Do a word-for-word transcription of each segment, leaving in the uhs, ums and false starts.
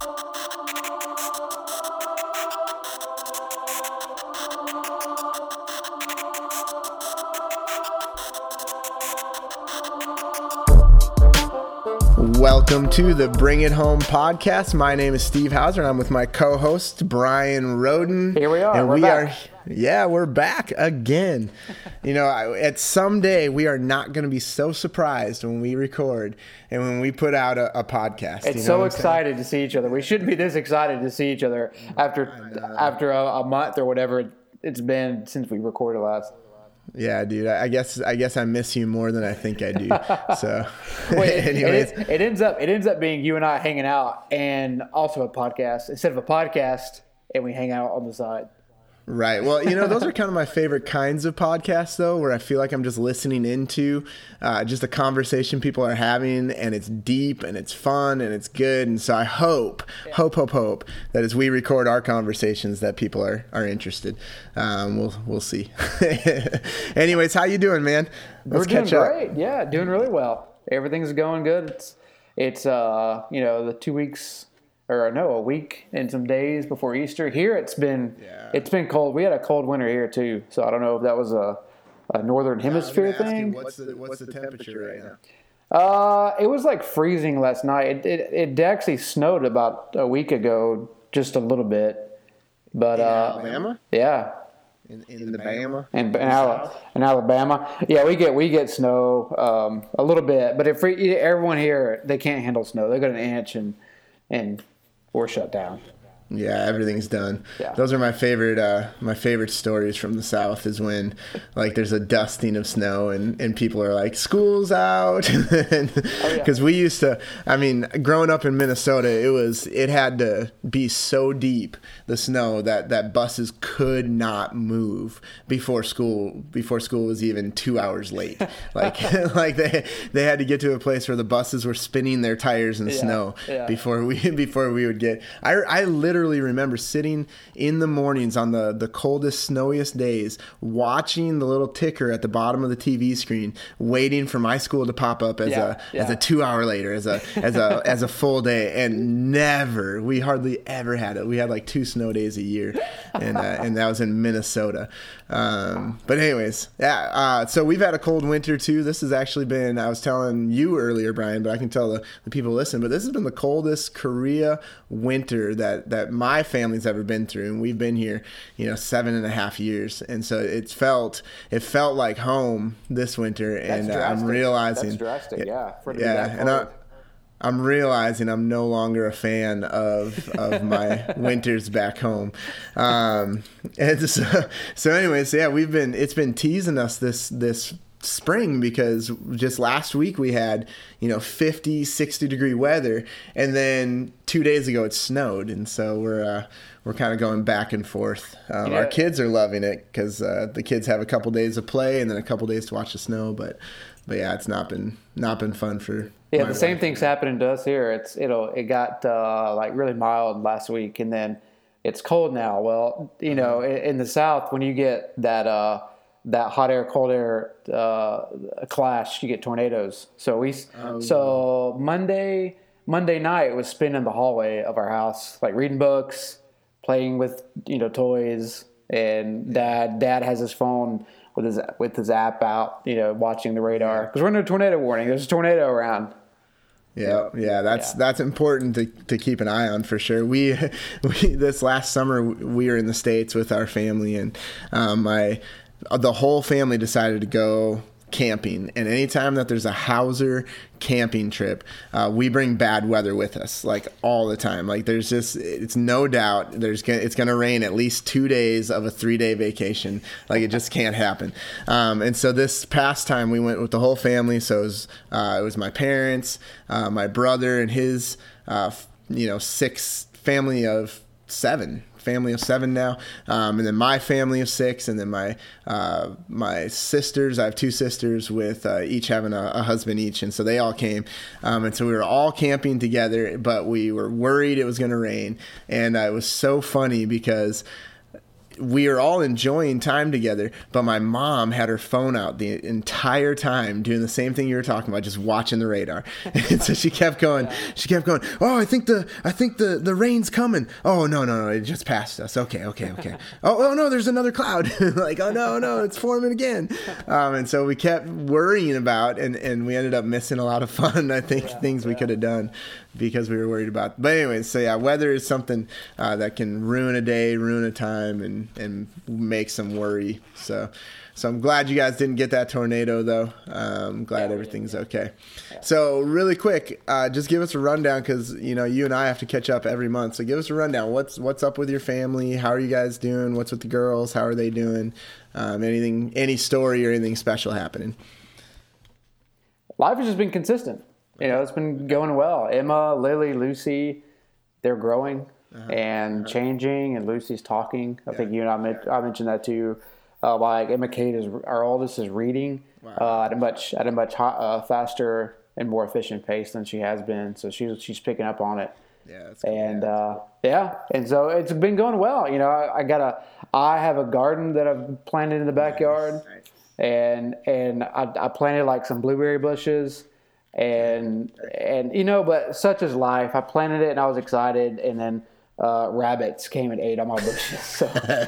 Welcome to the Bring It Home podcast. My name is Steve Hauser, and I'm with my co-host Brian Roden. Here we are. And we're we back. are, yeah, we're back again. You know, at some day we are not going to be so surprised when we record and when we put out a, a podcast. It's you know so what I'm excited saying? to see each other. We shouldn't be this excited to see each other after after a, a month or whatever it's been since we recorded last. Yeah, dude. I guess I guess I miss you more than I think I do. So, Wait, it, anyways, it, it ends up it ends up being you and I hanging out and also a podcast instead of a podcast, and we hang out on the side. Right. Well, you know, those are kind of my favorite kinds of podcasts, though, where I feel like I'm just listening into uh, just a conversation people are having, and it's deep and it's fun and it's good. And so I hope, yeah. hope, hope, hope that as we record our conversations, that people are are interested. Um, we'll we'll see. Anyways, how you doing, man? Let's We're doing catch up. great. Yeah, doing really well. Everything's going good. It's it's uh you know the two weeks. Or no, a week and some days before Easter. Here it's been yeah. it's been cold. We had a cold winter here too, so I don't know if that was a, a northern hemisphere yeah, thing. What's the what's the temperature right now? Uh, it was like freezing last night. It, it it actually snowed about a week ago, just a little bit. But in uh, Alabama? Yeah. In in the Bama? In, in, Al- in Alabama, yeah, we get we get snow um, a little bit, but if we, everyone here they can't handle snow. They got an inch and and. We're shut down. Yeah, everything's done. Yeah. Those are my favorite uh, my favorite stories from the South is when like there's a dusting of snow and, and people are like, school's out. Because oh, yeah. we used to, I mean, growing up in Minnesota, it was it had to be so deep, the snow, that, that buses could not move before school before school was even two hours late. Like like they they had to get to a place where the buses were spinning their tires in yeah. snow yeah. before we before we would get I I literally Literally remember sitting in the mornings on the, the coldest, snowiest days, watching the little ticker at the bottom of the T V screen, waiting for my school to pop up as yeah, a yeah. as a two hour later, as a as a as a full day, and never we hardly ever had it. We had like two snow days a year, and uh, and that was in Minnesota. Um, but anyways, yeah. Uh, so we've had a cold winter too. This has actually been, I was telling you earlier, Brian, but I can tell the, the people listen. But this has been the coldest Korea winter that that my family's ever been through, and we've been here, you know, seven and a half years, and so it's felt it felt like home this winter, and uh, I'm realizing that's drastic, yeah, for yeah, and I, I'm realizing I'm no longer a fan of of my winters back home, um, and so so anyways, yeah, we've been it's been teasing us this this. spring because just last week we had, you know, fifty, sixty degree weather, and then two days ago it snowed, and so we're uh, we're kind of going back and forth. Um, yeah. Our kids are loving it because uh, the kids have a couple days of play and then a couple days to watch the snow, but but yeah, it's not been not been fun for. Yeah, the same thing's happening to us here. It's it'll it got uh, like really mild last week, and then it's cold now. Well, you know, in, in the South, when you get that. Uh, that hot air, cold air uh, clash, you get tornadoes. So we, oh, so Monday, Monday night was spending the hallway of our house, like reading books, playing with, you know, toys, and dad, dad has his phone with his, with his app out, you know, watching the radar. Cause we're in a tornado warning. There's a tornado around. Yeah, yeah, that's yeah. that's important to, to keep an eye on for sure. We, we this last summer we were in the States with our family, and um, my the whole family decided to go camping. And anytime that there's a Hauser camping trip, uh, we bring bad weather with us, like all the time. Like there's just, it's no doubt there's gonna, it's going to rain at least two days of a three day vacation. Like it just can't happen. Um, and so this past time we went with the whole family. So it was, uh, it was my parents, uh, my brother and his, uh, you know, six family of seven. family of seven now, um, and then my family of six, and then my uh, my sisters. I have two sisters with uh, each having a, a husband each, and so they all came, um, and so we were all camping together. But we were worried it was going to rain, and uh, it was so funny because we were all enjoying time together, but my mom had her phone out the entire time doing the same thing you were talking about, just watching the radar. And so she kept going, yeah. she kept going, oh, I think the, I think the, the rain's coming. Oh, no, no, no, it just passed us. Okay, okay, okay. oh, oh no, there's another cloud. Like, oh no, no, it's forming again. Um, and so we kept worrying about, and, and we ended up missing a lot of fun, I think, yeah, things yeah. we could have done because we were worried about. But anyways, so yeah, weather is something uh, that can ruin a day, ruin a time, and, and make some worry. So so I'm glad you guys didn't get that tornado, though. I'm glad yeah, everything's yeah. okay. Yeah. So really quick, uh, just give us a rundown, because you know you and I have to catch up every month. So give us a rundown. What's what's up with your family? How are you guys doing? What's with the girls? How are they doing? Um, anything, any story or anything special happening? Life has just been consistent. You know, it's been going well. Emma, Lily, Lucy, they're growing uh-huh. and uh-huh. changing, and Lucy's talking. I yeah. think you and I, met, I mentioned that too. Uh, like Emma Kate is our oldest is reading wow. uh, at a much at a much hot, uh, faster and more efficient pace than she has been. So she's she's picking up on it. Yeah, that's cool. And uh, yeah, and so it's been going well. You know, I, I got a I have a garden that I've planted in the backyard, nice. Nice. and and I, I planted like some blueberry bushes. And, and, you know, but such is life. I planted it and I was excited. And then, uh, rabbits came and ate all my bushes. So,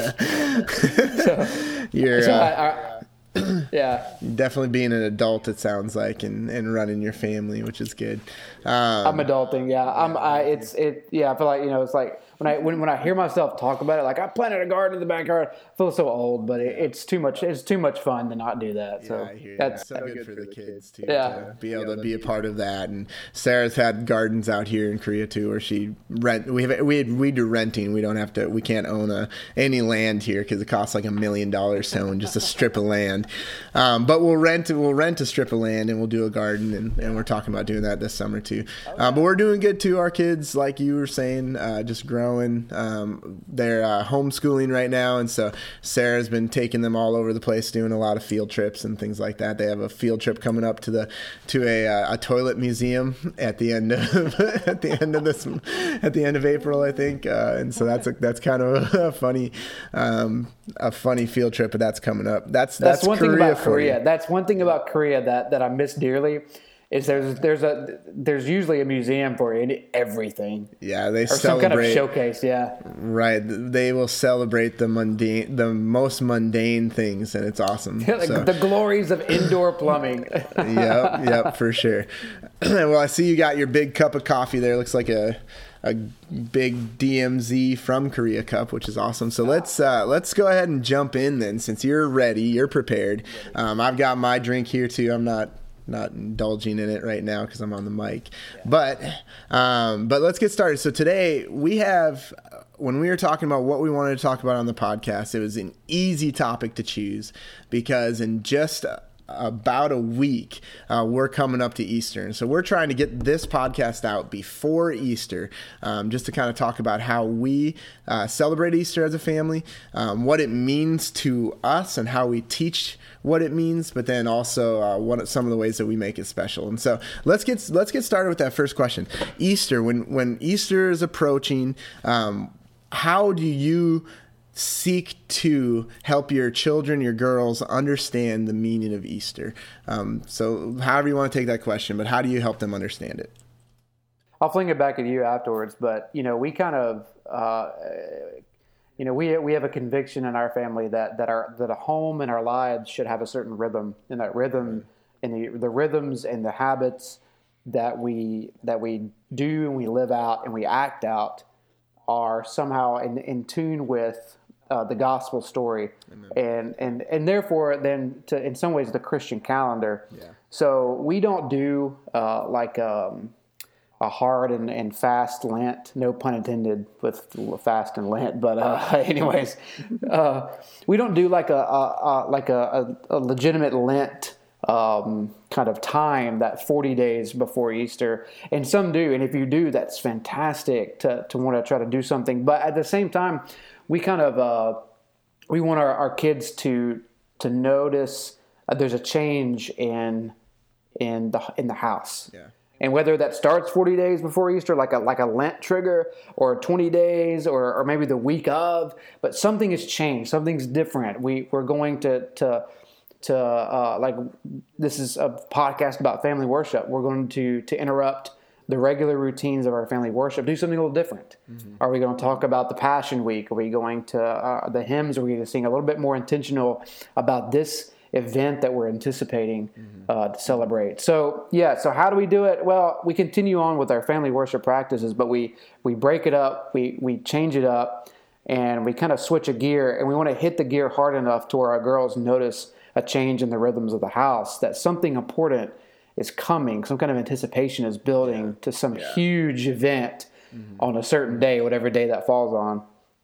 so, You're, so uh, I, I, yeah, definitely being an adult, it sounds like, and, and running your family, which is good. Um, I'm adulting. Yeah. I'm, I, it's, it, yeah, I feel like, you know, it's like when I, when, when I hear myself talk about it, like I planted a garden in the backyard, I feel so old, but it, it's too much, it's too much fun to not do that. So yeah, I hear you. That's so good, good for the kids too, yeah. to be able to be a part of that. And Sarah's had gardens out here in Korea too, where she rent, we have, we, we do renting. We don't have to, we can't own a, any land here because it costs like a million dollars to own just a strip of land. Um, but we'll rent, we'll rent a strip of land and we'll do a garden. And, and we're talking about doing that this summer too. Uh, but we're doing good too. Our kids, like you were saying, uh, just growing. Um, they're uh, homeschooling right now, and so Sarah's been taking them all over the place, doing a lot of field trips and things like that. They have a field trip coming up to the to a uh, a toilet museum at the end of at the end of this at the end of April, I think. Uh, and so that's a, that's kind of a funny um, a funny field trip, but that's coming up. That's that's, that's one Korea thing about for Korea. You. That's one thing about Korea that that I miss dearly. Is there's there's a there's usually a museum for any, everything. Yeah, they or celebrate some kind of showcase. Yeah, right. They will celebrate the mundane, the most mundane things, and it's awesome. like so. The glories of indoor plumbing. yep, yep, for sure. Well, I see you got your big cup of coffee there. Looks like a a big D M Z from Korea cup, which is awesome. So let's uh, let's go ahead and jump in then. Since you're ready, you're prepared. Um, I've got my drink here too. I'm not. not indulging in it right now because I'm on the mic, but um, but let's get started. So today we have, when we were talking about what we wanted to talk about on the podcast, it was an easy topic to choose because in just about a week, uh, we're coming up to Easter. And so we're trying to get this podcast out before Easter, um, just to kind of talk about how we uh, celebrate Easter as a family, um, what it means to us and how we teach what it means, but then also uh, what some of the ways that we make it special. And so let's get let's get started with that first question. Easter, when when Easter is approaching, um, how do you seek to help your children, your girls, understand the meaning of Easter? Um, so however you want to take that question, but how do you help them understand it? I'll fling it back at you afterwards, but you know, we kind of, uh, you know, we we have a conviction in our family that that our that a home and our lives should have a certain rhythm, and that rhythm, and the the rhythms and the habits that we that we do and we live out and we act out are somehow in in tune with Uh, the gospel story. Amen. and and and therefore then to in some ways the Christian calendar. Yeah. So we don't do uh, like um, a hard and, and fast Lent, no pun intended with fast and Lent, but uh, anyways, uh, we don't do like a, a, a like a, a legitimate Lent um, kind of time, that forty days before Easter, and some do, and if you do, that's fantastic to to want to try to do something, but at the same time, we kind of uh, we want our, our kids to to notice uh, there's a change in in the in the house. Yeah. And whether that starts forty days before Easter, like a like a Lent trigger, or twenty days, or, or maybe the week of, but something has changed. Something's different. We we're going to to to uh, like this is a podcast about family worship. We're going to to interrupt the regular routines of our family worship. Do something a little different. Mm-hmm. Are we going to talk about the Passion Week? Are we going to uh, the hymns? Are we going to sing a little bit more intentional about this event that we're anticipating mm-hmm. uh, to celebrate? So yeah, so how do we do it? Well, we continue on with our family worship practices, but we we break it up, we we change it up, and we kind of switch a gear, and we want to hit the gear hard enough to where our girls notice a change in the rhythms of the house, that something important is coming, some kind of anticipation is building yeah. to some yeah. huge event mm-hmm. on a certain day, whatever day that falls on.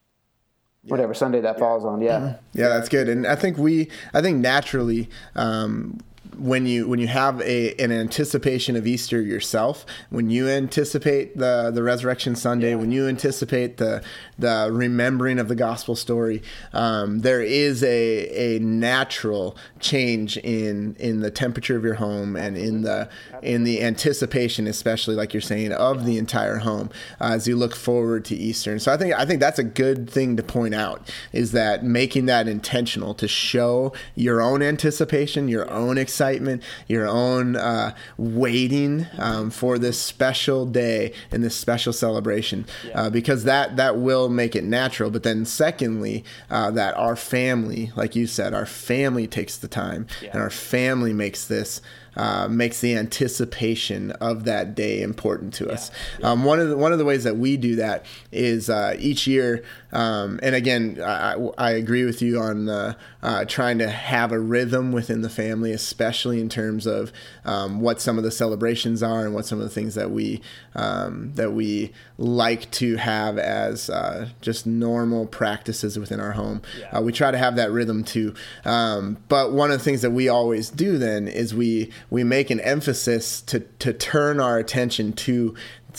Yeah. Whatever Sunday that yeah. falls on, yeah. Mm-hmm. Yeah, that's good. And I think we, I think naturally, um, when you when you have a an anticipation of Easter yourself, when you anticipate the the Resurrection Sunday, yeah. when you anticipate the the remembering of the gospel story, um, there is a a natural change in in the temperature of your home and in the in the anticipation, especially like you're saying, of the entire home uh, as you look forward to Easter. And so I think I think that's a good thing to point out, is that making that intentional to show your own anticipation, your own excitement, your own uh, waiting um, for this special day and this special celebration, yeah. uh, because that that will make it natural. But then secondly, uh, that our family, like you said, our family takes the time yeah. and our family makes this Uh, makes the anticipation of that day important to us. Yeah. Yeah. Um, one of the one of the ways that we do that is uh, each year, um, and again, I, I agree with you on uh, uh, trying to have a rhythm within the family, especially in terms of um, what some of the celebrations are and what some of the things that we um, that we like to have as uh, just normal practices within our home. Yeah. Uh, we try to have that rhythm too. Um, but one of the things that we always do then is we we make an emphasis to to turn our attention to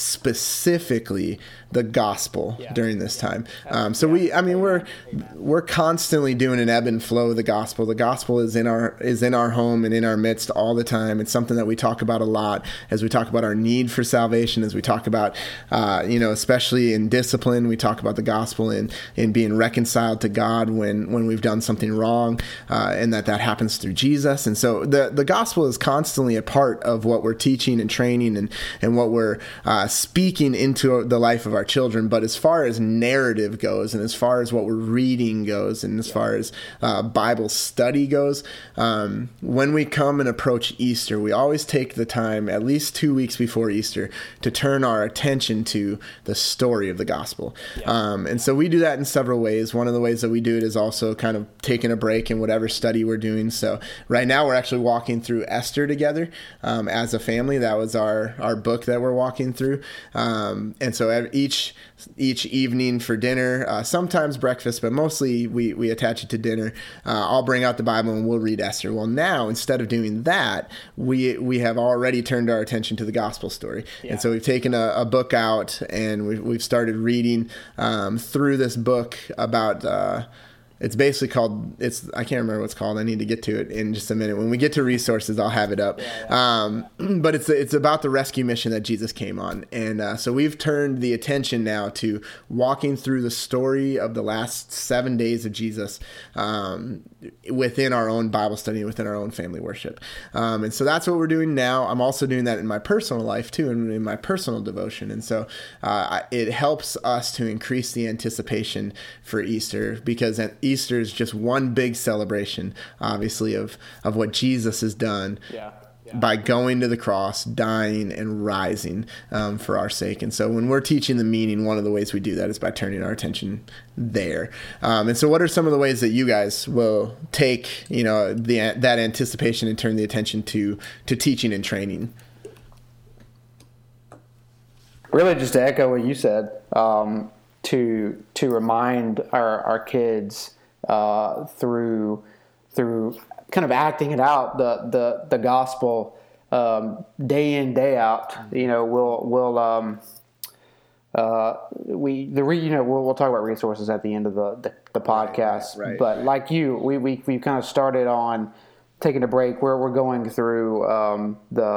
specifically the gospel yeah. during this time. Um, so we, I mean, we're we're constantly doing an ebb and flow of the gospel. The gospel is in our is in our home and in our midst all the time. It's something that we talk about a lot as we talk about our need for salvation, as we talk about, uh, you know, especially in discipline, we talk about the gospel and in being reconciled to God when when we've done something wrong, uh, and that that happens through Jesus. And so the the gospel is constantly a part of what we're teaching and training and and what we're uh, speaking into the life of our children. But as far as narrative goes, and as far as what we're reading goes, and as far as uh, Bible study goes, um, when we come and approach Easter, we always take the time, at least two weeks before Easter, to turn our attention to the story of the gospel. Yeah. Um, and so we do that in several ways. One of the ways that we do it is also kind of taking a break in whatever study we're doing. So right now we're actually walking through Esther together um, as a family. That was our, our book that we're walking through. Um, and so each each evening for dinner, uh, sometimes breakfast, but mostly we, we attach it to dinner. Uh, I'll bring out the Bible and we'll read Esther. Well, now instead of doing that, we we have already turned our attention to the gospel story. Yeah. And so we've taken a, a book out and we've, we've started reading um, through this book about... Uh, It's basically called, it's, I can't remember what it's called. I need to get to it in just a minute. When we get to resources, I'll have it up. Yeah, yeah. Um, but it's it's about the rescue mission that Jesus came on. And uh, so we've turned the attention now to walking through the story of the last seven days of Jesus um, within our own Bible study, within our own family worship. Um, and so that's what we're doing now. I'm also doing that in my personal life too, and in my personal devotion. And so uh, it helps us to increase the anticipation for Easter, because Easter is just one big celebration, obviously, of, of what Jesus has done yeah, yeah. by going to the cross, dying, and rising um, for our sake. And so when we're teaching the meaning, one of the ways we do that is by turning our attention there. Um, and so what are some of the ways that you guys will take, you know, the that anticipation and turn the attention to to teaching and training? Really, just to echo what you said, um, to to remind our, our kids uh, through through kind of acting it out, the the the gospel um, day in, day out. You know, we'll we'll um, uh, we the re, you know we'll, we'll talk about resources at the end of the the, the podcast. Right, right, but right. Like you, we we we kind of started on taking a break where we're going through um, the